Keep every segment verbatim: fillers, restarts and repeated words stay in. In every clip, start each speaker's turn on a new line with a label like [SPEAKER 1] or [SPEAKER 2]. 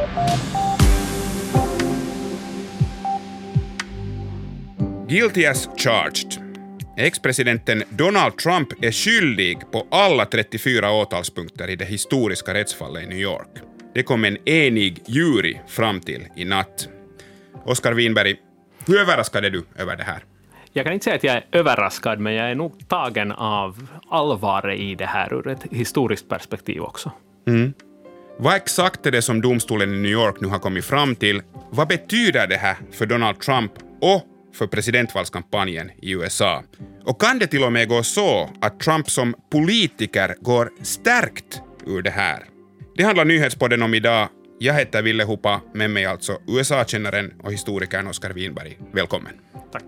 [SPEAKER 1] Guilty as charged. Ex-presidenten Donald Trump är skyldig på alla trettiofyra åtalspunkter i det historiska rättsfallet i New York. Det kom en enig jury fram till i natt. Oskar Winberg, hur överraskad är du över det här?
[SPEAKER 2] Jag kan inte säga att jag är överraskad, men jag är nog tagen av allvaret i det här ur ett historiskt perspektiv också.
[SPEAKER 1] Mm. Vad exakt är det som domstolen i New York nu har kommit fram till? Vad betyder det här för Donald Trump och för presidentvalskampanjen i U S A? Och kan det till och med gå så att Trump som politiker går stärkt ur det här? Det handlar nyhetspodden om idag. Jag heter Ville Hupa, med mig alltså U S A-kännaren och historikern Oskar Winberg. Välkommen.
[SPEAKER 2] Tack.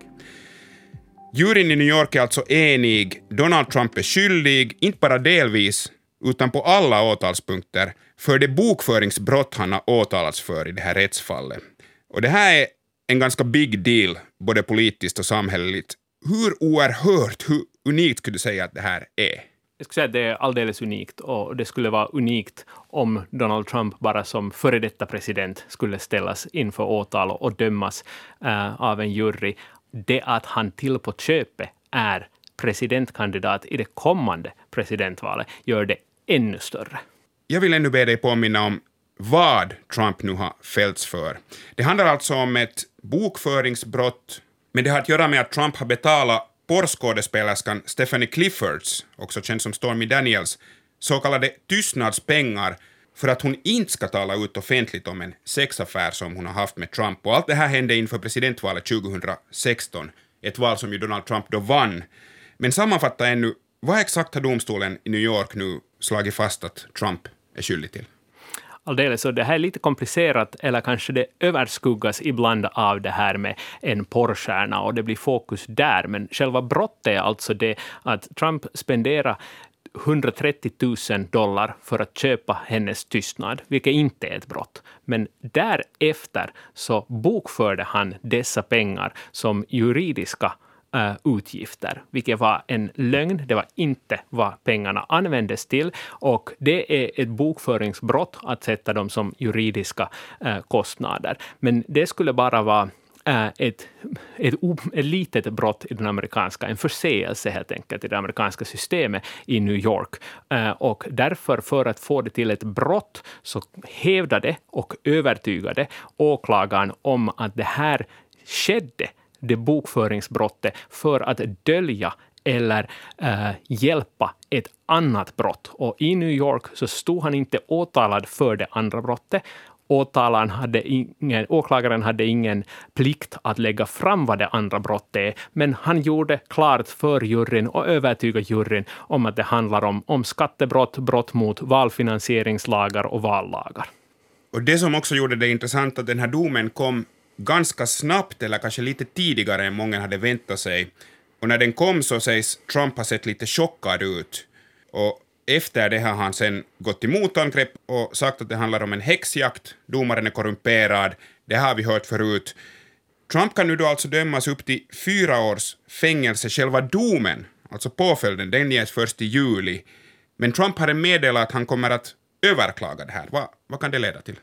[SPEAKER 1] Juryn i New York är alltså enig. Donald Trump är skyldig, inte bara delvis, utan på alla åtalspunkter, för det bokföringsbrott han har åtalats för i det här rättsfallet. Och det här är en ganska big deal, både politiskt och samhälleligt. Hur oerhört, hur unikt skulle du säga att det här är?
[SPEAKER 2] Jag skulle säga att det är alldeles unikt, och det skulle vara unikt om Donald Trump bara som före detta president skulle ställas inför åtal och dömas uh, av en jury. Det att han till på köpet är presidentkandidat i det kommande presidentvalet gör det ännu större.
[SPEAKER 1] Jag vill ännu be dig påminna om vad Trump nu har fällts för. Det handlar alltså om ett bokföringsbrott, men det har att göra med att Trump har betalat porrskådespelerskan Stephanie Cliffords, också känd som Stormy Daniels, så kallade tystnadspengar för att hon inte ska tala ut offentligt om en sexaffär som hon har haft med Trump. Och allt det här hände inför presidentvalet tjugohundrasexton, ett val som ju Donald Trump då vann. Men sammanfatta ännu, vad exakt har domstolen i New York nu slagit fast att Trump är skyldig till?
[SPEAKER 2] Alldeles, så det här är lite komplicerat, eller kanske det överskuggas ibland av det här med en porrstjärna och det blir fokus där. Men själva brottet är alltså det att Trump spenderar hundratrettio tusen dollar för att köpa hennes tystnad, vilket inte är ett brott. Men därefter så bokförde han dessa pengar som juridiska Uh, utgifter, vilket var en lögn. Det var inte vad pengarna användes till, och det är ett bokföringsbrott att sätta dem som juridiska uh, kostnader. Men det skulle bara vara uh, ett, ett, ett litet brott i den amerikanska, en förseelse helt enkelt i det amerikanska systemet i New York. Uh, och därför, för att få det till ett brott, så hävdade och övertygade åklagaren om att det här skedde, det bokföringsbrottet, för att dölja eller äh, hjälpa ett annat brott. Och i New York så stod han inte åtalad för det andra brottet. Åtalaren hade ingen, åklagaren hade ingen plikt att lägga fram vad det andra brottet är, men han gjorde klart för juryn och övertygade juryn om att det handlar om, om skattebrott, brott mot valfinansieringslagar och vallagar.
[SPEAKER 1] Och det som också gjorde det intressant att den här domen kom ganska snabbt, eller kanske lite tidigare än många hade väntat sig. Och när den kom så sägs Trump ha sett lite chockad ut. Och efter det har han sen gått till motangrepp och sagt att det handlar om en häxjakt. Domaren är korrumperad. Det har vi hört förut. Trump kan nu då alltså dömas upp till fyra års fängelse. Själva domen, alltså påföljden, den ges först i juli. Men Trump har meddelat att han kommer att överklaga det här. Va, vad kan det leda till?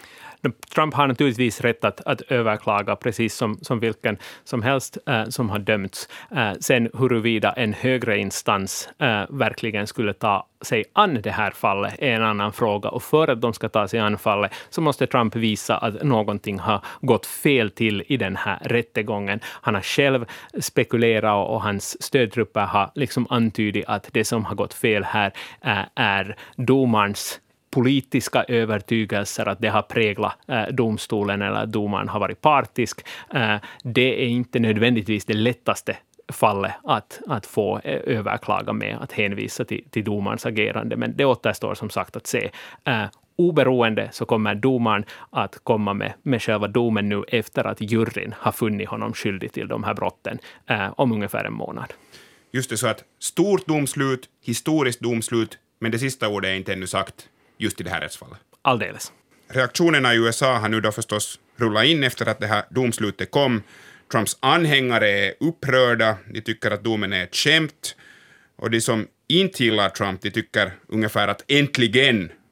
[SPEAKER 2] Trump har naturligtvis rätt att, att överklaga, precis som, som vilken som helst äh, som har dömts. Äh, sen huruvida en högre instans äh, verkligen skulle ta sig an det här fallet är en annan fråga. Och för att de ska ta sig an fallet så måste Trump visa att någonting har gått fel till i den här rättegången. Han har själv spekulerat och hans stödtrupper har liksom antydit att det som har gått fel här äh, är domarens politiska övertygelser, att det har präglat eh, domstolen eller att domaren har varit partisk. Eh, det är inte nödvändigtvis det lättaste fallet att, att få eh, överklaga med, att hänvisa till, till domarens agerande. Men det återstår som sagt att se. Eh, oberoende så kommer domaren att komma med, med själva domen nu efter att juryn har funnit honom skyldig till de här brotten eh, om ungefär en månad.
[SPEAKER 1] Just det, så att stort domslut, historiskt domslut, men det sista ordet är inte ännu sagt just i det här rättsfallet.
[SPEAKER 2] Alldeles.
[SPEAKER 1] Reaktionerna i U S A har nu då förstås rullat in efter att det här domslutet kom. Trumps anhängare är upprörda, de tycker att domen är ett skämt, och de som inte gillar Trump, de tycker ungefär att äntligen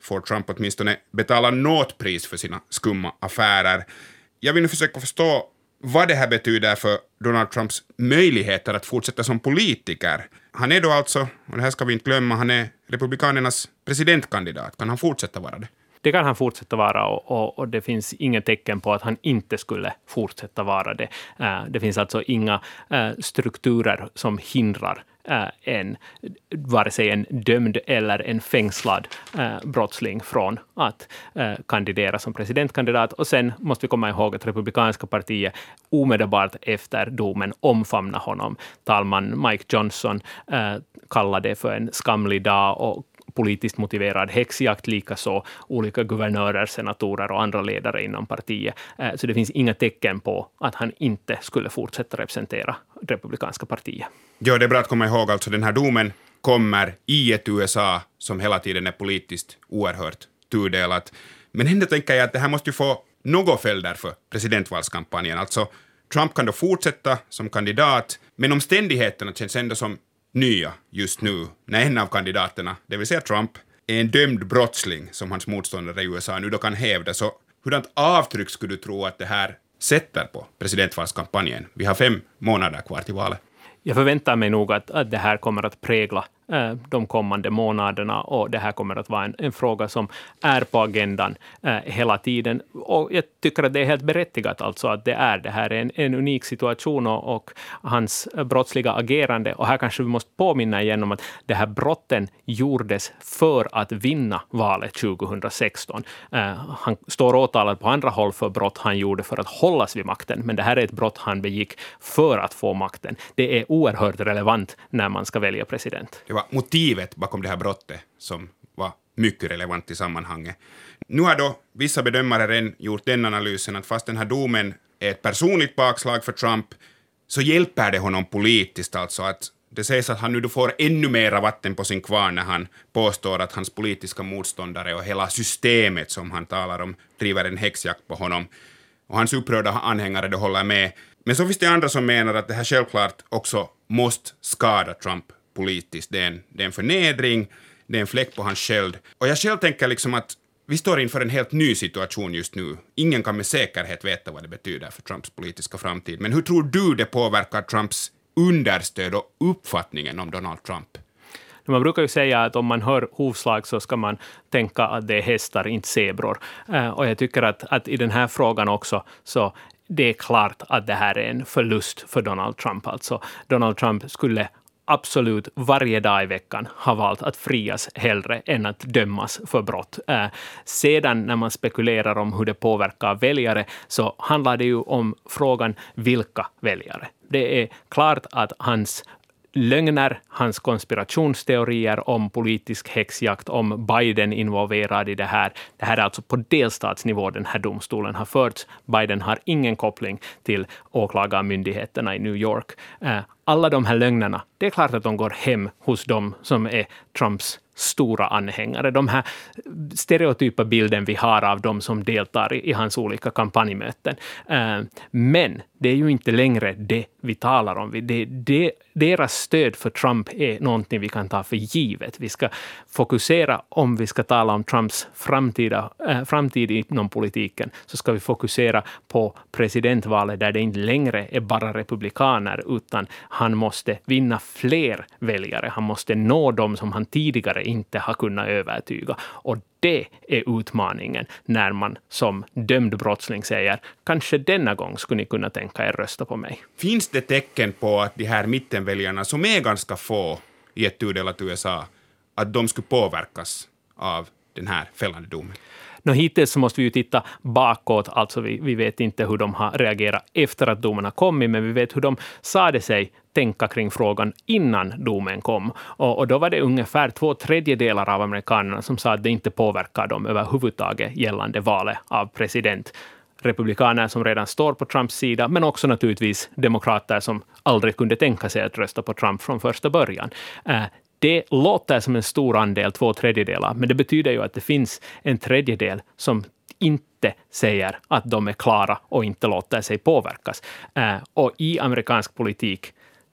[SPEAKER 1] får Trump åtminstone betala något pris för sina skumma affärer. Jag vill nu försöka förstå vad det här betyder för Donald Trumps möjligheter att fortsätta som politiker. Han är då alltså, och det här ska vi inte glömma, han är republikanernas presidentkandidat. Kan han fortsätta vara det?
[SPEAKER 2] Det kan han fortsätta vara och, och, och det finns inga tecken på att han inte skulle fortsätta vara det. Uh, det finns alltså inga uh, strukturer som hindrar uh, en, vare sig en dömd eller en fängslad uh, brottsling från att uh, kandidera som presidentkandidat. Och sen måste vi komma ihåg att Republikanska partiet omedelbart efter domen omfamnar honom. Talman Mike Johnson uh, kallade det för en skamlig dag och politiskt motiverad häxjakt, likaså olika guvernörer, senatorer och andra ledare inom partiet. Så det finns inga tecken på att han inte skulle fortsätta representera Republikanska partiet.
[SPEAKER 1] Ja, det är bra att komma ihåg, alltså den här domen kommer i ett U S A som hela tiden är politiskt oerhört tudelat. Men ändå tänker jag att det här måste ju få några följder för presidentvalskampanjen. Alltså Trump kan då fortsätta som kandidat, men omständigheterna känns ändå som nya just nu, när en av kandidaterna, det vill säga Trump, är en dömd brottsling som hans motståndare i U S A nu då kan hävda. Så hurdant avtryck skulle du tro att det här sätter på presidentvalskampanjen? Vi har fem månader kvar till valet.
[SPEAKER 2] Jag förväntar mig nog att, att det här kommer att prägla eh, de kommande månaderna och det här kommer att vara en, en fråga som är på agendan eh, hela tiden. Och jag tycker att det är helt berättigat alltså att det är det här är en, en unik situation och, och hans brottsliga agerande. Och här kanske vi måste påminna igen om att det här brotten gjordes för att vinna valet tjugohundrasexton. Eh, han står åtalad på andra håll för brott han gjorde för att hållas vid makten, men det här är ett brott han begick för att få makten. Det är oerhört relevant när man ska välja president.
[SPEAKER 1] Det var motivet bakom det här brottet som var mycket relevant i sammanhanget. Nu har då vissa bedömare redan gjort den analysen att fast den här domen är ett personligt bakslag för Trump så hjälper det honom politiskt, alltså att det sägs att han nu då får ännu mera vatten på sin kvarn när han påstår att hans politiska motståndare och hela systemet som han talar om driver en häxjakt på honom. Och hans upprörda anhängare då håller med. Men så finns det andra som menar att det här självklart också måste skada Trump politiskt. Det är en, det är en förnedring, det är en fläck på hans sköld. Och jag själv tänker liksom att vi står inför en helt ny situation just nu. Ingen kan med säkerhet veta vad det betyder för Trumps politiska framtid. Men hur tror du det påverkar Trumps understöd och uppfattningen om Donald Trump?
[SPEAKER 2] Man brukar ju säga att om man hör hovslag så ska man tänka att det är hästar, inte zebror. Och jag tycker att, att i den här frågan också så det är klart att det här är en förlust för Donald Trump. Alltså Donald Trump skulle absolut varje dag i veckan har valt att frias hellre än att dömas för brott. Eh, sedan när man spekulerar om hur det påverkar väljare så handlar det ju om frågan vilka väljare. Det är klart att hans lögner, hans konspirationsteorier om politisk häxjakt, om Biden involverad i det här. Det här är alltså på delstatsnivå den här domstolen har förts. Biden har ingen koppling till åklagarmyndigheterna i New York. Eh, alla de här lögnerna, det är klart att de går hem hos dem som är Trumps stora anhängare. De här stereotypa bilden vi har av dem som deltar i, i hans olika kampanjmöten. Uh, men det är ju inte längre det vi talar om. Det, det, deras stöd för Trump är någonting vi kan ta för givet. Vi ska fokusera, om vi ska tala om Trumps framtida, äh, framtid inom politiken, så ska vi fokusera på presidentvalet där det inte längre är bara republikaner, utan han måste vinna fler väljare. Han måste nå dem som han tidigare inte har kunnat övertyga. Och det är utmaningen när man som dömd brottsling säger kanske denna gång skulle ni kunna tänka er rösta på mig.
[SPEAKER 1] Finns det tecken på att de här mittenväljarna som är ganska få i ett tudelat U S A, att de skulle påverkas av den här fällande domen?
[SPEAKER 2] Nå, hittills så måste vi ju titta bakåt, alltså vi, vi vet inte hur de har reagerat efter att domen har kommit, men vi vet hur de sade sig tänka kring frågan innan domen kom. Och, och då var det ungefär två tredjedelar av amerikanerna som sa att det inte påverkar dem överhuvudtaget gällande valet av president. Republikaner som redan står på Trumps sida, men också naturligtvis demokrater som aldrig kunde tänka sig att rösta på Trump från första början. Eh, Det låter som en stor andel, två tredjedelar, men det betyder ju att det finns en tredjedel som inte säger att de är klara och inte låter sig påverkas. Eh, och i amerikansk politik,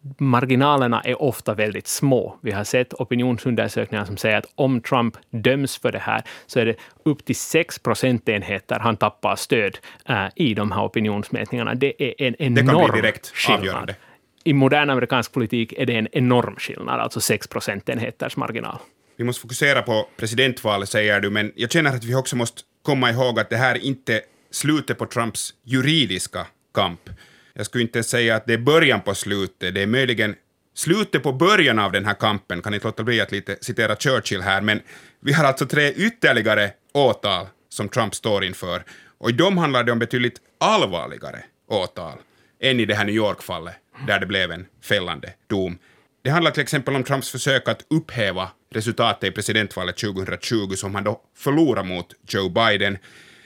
[SPEAKER 2] marginalerna är ofta väldigt små. Vi har sett opinionsundersökningar som säger att om Trump döms för det här så är det upp till sex procentenheter han tappar stöd äh, i de här opinionsmätningarna. Det är en enorm
[SPEAKER 1] det kan bli direkt
[SPEAKER 2] skillnad.
[SPEAKER 1] Avgörande.
[SPEAKER 2] I modern amerikansk politik är det en enorm skillnad, alltså sex procentenheters marginal.
[SPEAKER 1] Vi måste fokusera på presidentvalet, säger du, men jag känner att vi också måste komma ihåg att det här inte slutet på Trumps juridiska kamp. Jag skulle inte säga att det är början på slutet, det är möjligen slutet på början av den här kampen, kan inte låta bli att lite citera Churchill här, men vi har alltså tre ytterligare åtal som Trump står inför, och i dem handlar det om betydligt allvarligare åtal än i det här New York-fallet, där det blev en fällande dom. Det handlar till exempel om Trumps försök att upphäva resultatet i presidentvalet tjugohundratjugo som han då förlorade mot Joe Biden.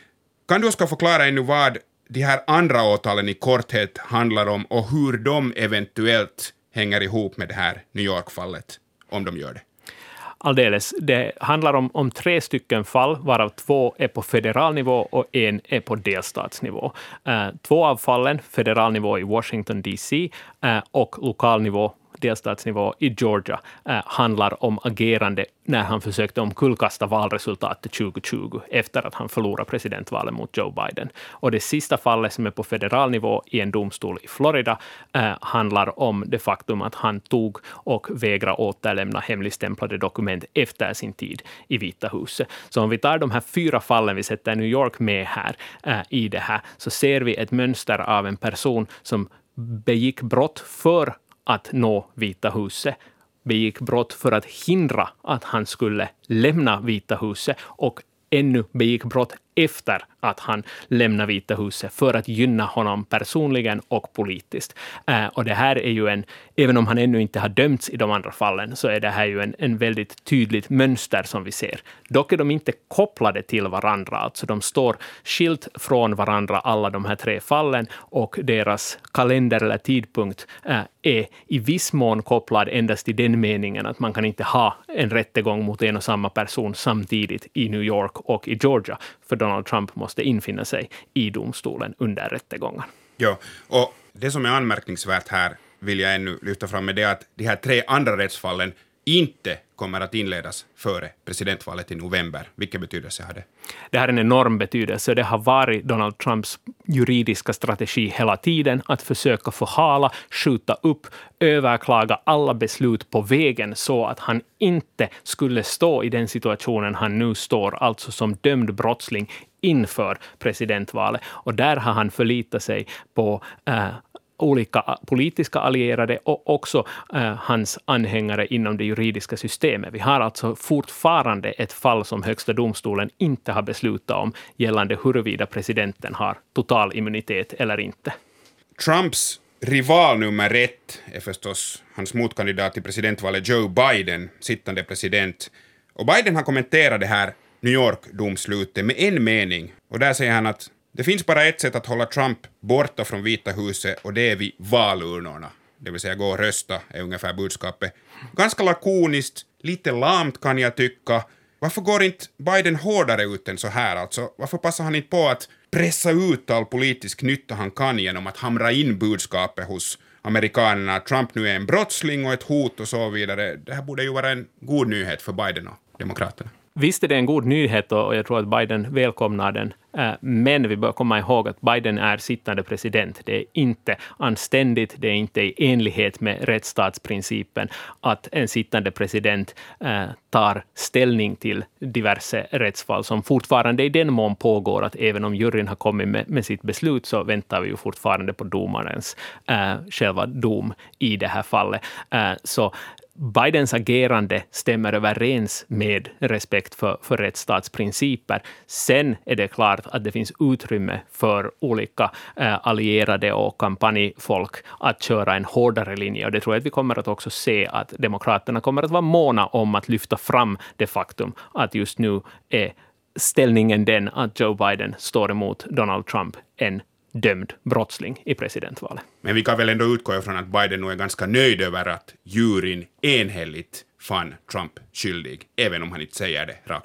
[SPEAKER 1] Kan du ska förklara ännu vad de här andra åtalen i korthet handlar om och hur de eventuellt hänger ihop med det här New York-fallet, om de gör det?
[SPEAKER 2] Alldeles. Det handlar om, om tre stycken fall, varav två är på federal nivå och en är på delstatsnivå. Uh, två av fallen, federal nivå i Washington D C uh, och lokal nivå, delstatsnivå i Georgia, eh, handlar om agerande när han försökte omkullkasta valresultatet tjugohundratjugo efter att han förlorade presidentvalet mot Joe Biden. Och det sista fallet som är på federal nivå i en domstol i Florida eh, handlar om det faktum att han tog och vägrade återlämna hemligstämplade dokument efter sin tid i Vita huset. Så om vi tar de här fyra fallen, vi sätter New York med här eh, i det här, så ser vi ett mönster av en person som begick brott för att nå Vita huset, begick brott för att hindra att han skulle lämna Vita huset och ännu begick brott efter att han lämnar Vita huset för att gynna honom personligen och politiskt. Eh, och det här är ju en, även om han ännu inte har dömts i de andra fallen, så är det här ju en, en väldigt tydligt mönster som vi ser. Dock är de inte kopplade till varandra, alltså de står skilt från varandra alla de här tre fallen, och deras kalender eller tidpunkt eh, är i viss mån kopplad endast i den meningen att man kan inte ha en rättegång mot en och samma person samtidigt i New York och i Georgia, för Donald Trump måste infinna sig i domstolen under rättegången.
[SPEAKER 1] Ja, och det som är anmärkningsvärt här vill jag ännu lyfta fram med det att de här tre andra rättsfallen inte kommer att inledas före presidentvalet i november. Vilken betydelse har det?
[SPEAKER 2] Det har en enorm betydelse. Det har varit Donald Trumps juridiska strategi hela tiden att försöka förhala, skjuta upp, överklaga alla beslut på vägen så att han inte skulle stå i den situationen han nu står, alltså som dömd brottsling inför presidentvalet. Och där har han förlitat sig på äh, olika politiska allierade och också eh, hans anhängare inom det juridiska systemet. Vi har alltså fortfarande ett fall som högsta domstolen inte har beslutat om gällande huruvida presidenten har total immunitet eller inte.
[SPEAKER 1] Trumps rival nummer ett är förstås hans motkandidat till presidentvalet Joe Biden, sittande president. Och Biden har kommenterat det här New York-domslutet med en mening. Och där säger han att det finns bara ett sätt att hålla Trump borta från Vita huset, och det är vid valurnorna. Det vill säga gå och rösta är ungefär budskapet. Ganska lakoniskt, lite lamt kan jag tycka. Varför går inte Biden hårdare ut än så här? Alltså, varför passar han inte på att pressa ut all politisk nytta han kan genom att hamra in budskapet hos amerikanerna att Trump nu är en brottsling och ett hot och så vidare? Det här borde ju vara en god nyhet för Biden och demokraterna.
[SPEAKER 2] Visst är det en god nyhet och jag tror att Biden välkomnar den. Men vi bör komma ihåg att Biden är sittande president. Det är inte anständigt, det är inte i enlighet med rättsstatsprincipen att en sittande president tar ställning till diverse rättsfall som fortfarande i den mån pågår, att även om juryn har kommit med, med sitt beslut så väntar vi ju fortfarande på domarens äh, själva dom i det här fallet. Äh, så Bidens agerande stämmer överens med respekt för, för rättsstatsprinciper. Sen är det klart att det finns utrymme för olika eh, allierade och kampanjfolk att köra en hårdare linje. Och det tror jag att vi kommer att också se att demokraterna kommer att vara måna om att lyfta fram det faktum att just nu är ställningen den att Joe Biden står emot Donald Trump, en dömd brottsling i presidentvalet.
[SPEAKER 1] Men vi kan väl ändå utgå ifrån att Biden nu är ganska nöjd över att juryn enhälligt fann Trump skyldig, även om han inte säger det rakt ut.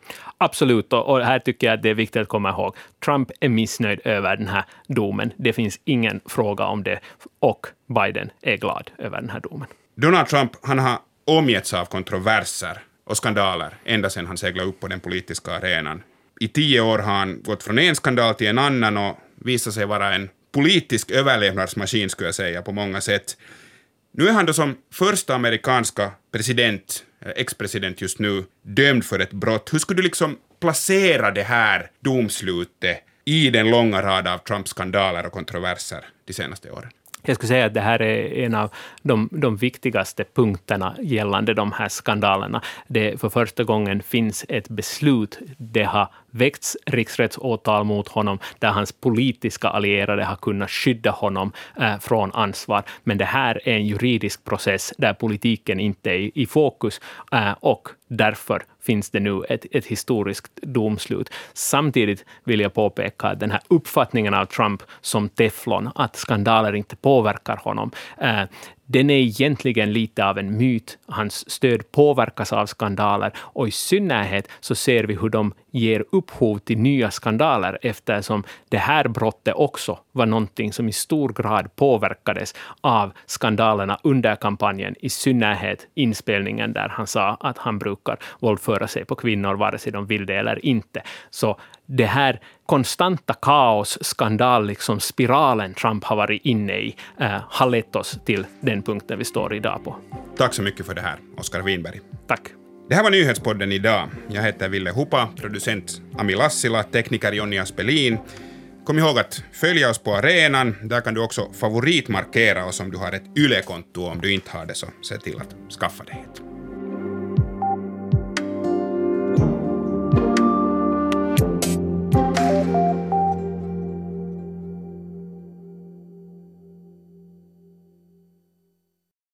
[SPEAKER 2] Absolut, och här tycker jag att det är viktigt att komma ihåg. Trump är missnöjd över den här domen. Det finns ingen fråga om det, och Biden är glad över den här domen.
[SPEAKER 1] Donald Trump, han har omgetts av kontroverser och skandaler ända sedan han seglade upp på den politiska arenan. I tio år har han gått från en skandal till en annan och visat sig vara en politisk överlevnadsmaskin, skulle jag säga, på många sätt. Nu är han då som första amerikanska president, ex-president just nu, dömd för ett brott. Hur skulle du liksom placera det här domslutet i den långa rad av Trumps skandaler och kontroverser de senaste åren?
[SPEAKER 2] Jag skulle säga att det här är en av de, de viktigaste punkterna gällande de här skandalerna. Det för första gången finns ett beslut. Det har väckts riksrättsåtal mot honom där hans politiska allierade har kunnat skydda honom eh, från ansvar. Men det här är en juridisk process där politiken inte är i, i fokus eh, och därför finns det nu ett, ett historiskt domslut. Samtidigt vill jag påpeka att den här uppfattningen av Trump som teflon, att skandaler inte påverkar honom, eh, den är egentligen lite av en myt. Hans stöd påverkas av skandaler och i synnerhet så ser vi hur de ger upphov till nya skandaler eftersom det här brottet också var någonting som i stor grad påverkades av skandalerna under kampanjen, i synnerhet inspelningen där han sa att han brukar våldföra sig på kvinnor vare sig de vill det eller inte. Så det här konstanta kaos, skandal, liksom spiralen Trump har varit inne i eh, har lett oss till den punkten vi står idag på.
[SPEAKER 1] Tack så mycket för det här, Oskar Winberg.
[SPEAKER 2] Tack.
[SPEAKER 1] Det här var Nyhetspodden idag. Jag heter Ville Hupa, producent Ami Lassila, tekniker Jonny Aspelin. Kom ihåg att följa oss på arenan. Där kan du också favoritmarkera oss om du har ett Yle-konto. Om du inte har det så se till att skaffa det.